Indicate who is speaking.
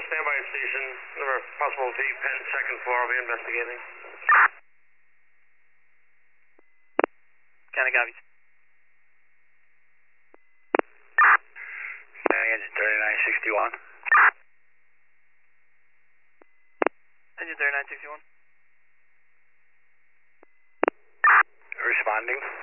Speaker 1: standby station. Number possible V, Penn, second floor. I'll be investigating.
Speaker 2: County copies.
Speaker 3: Engine 3961.
Speaker 2: Engine 3961.
Speaker 3: Responding.